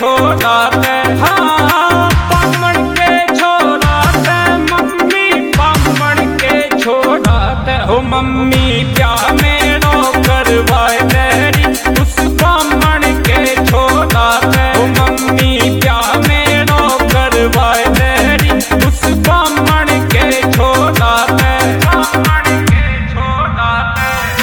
छोड़ाते, हाँ बामण के छोड़ाते, मम्मी बामण के छोड़ाते। हो मम्मी ब्याह में नो करवाए तेरी उस बामण के छोड़ाते। हो मम्मी ब्याह में नो करवाए तेरी उस बामण के छोड़ाते, बामण के छोड़ाते।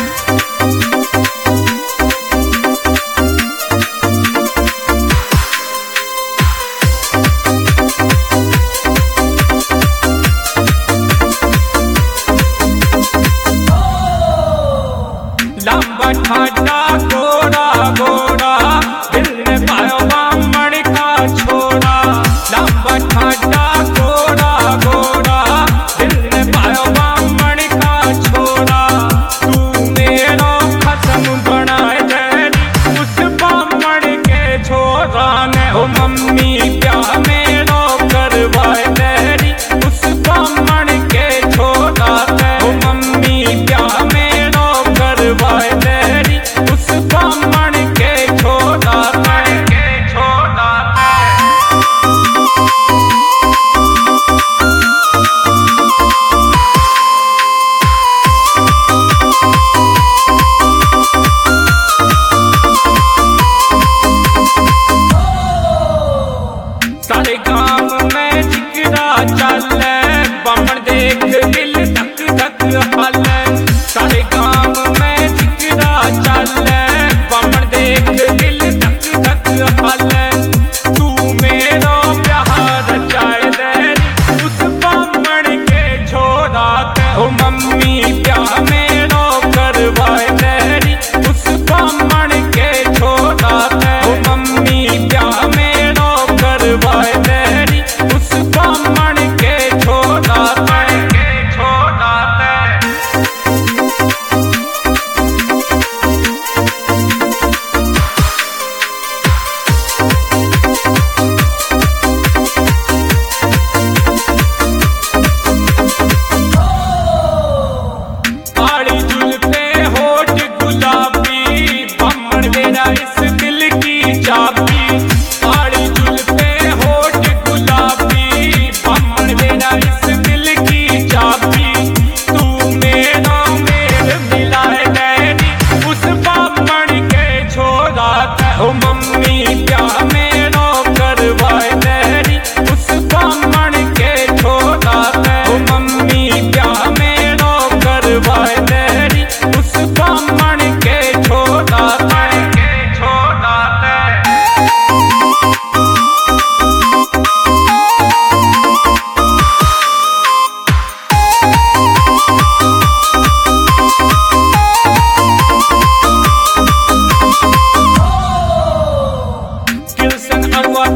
लंबा ठाडा गोरा गोरा दिल ने पायो बामण का छोड़ा। लंबा ठाडा गोरा गोरा दिल ने पायो बामण का छोड़ा। तू मेरो खत्म बनाए तेरी उस बामण के छोरा ने। हो मम्मी ब्याह मेरो करवाए तेरी उस बामण के छोरा ने। हो मम्मी ब्याह मेरो करवाए तेरी उस बामण के छोड़ाते, के छोड़ाते। सारे गांव में जिगरा चले, बामण देख दिल धक धक हाले। सारे गांव में जिगरा चले, बामण देख दिल धक धक हाले। तू मेरो ब्याह रचाए तेरी उस बामण के छोड़ाते। हो मम्मी ब्याह मेरो करवाए तेरी उस बामण के छोड़ाते। हो मम्मी ब्याह मेरो करवाए तेरी उस बामण के छोड़ाते, के छोड़ाते। काली जुल्फे होठ गुलाबी, बामण मेरा इस दिल की चाबी। काली जुल्फे होठ गुलाबी, बामण मेरा इस दिल की चाबी। तू मेरा मेल मिलाए तेरी उस बामण के छोड़ाते। हो मम्मी ब्याह मेरो करवाए तेरी उस बामण के छोड़ाते। हो मम्मी ब्याह मेरो करवाए तेरी उस बामण के छोड़ाते, के छोड़ाते। कृष्ण अरुआ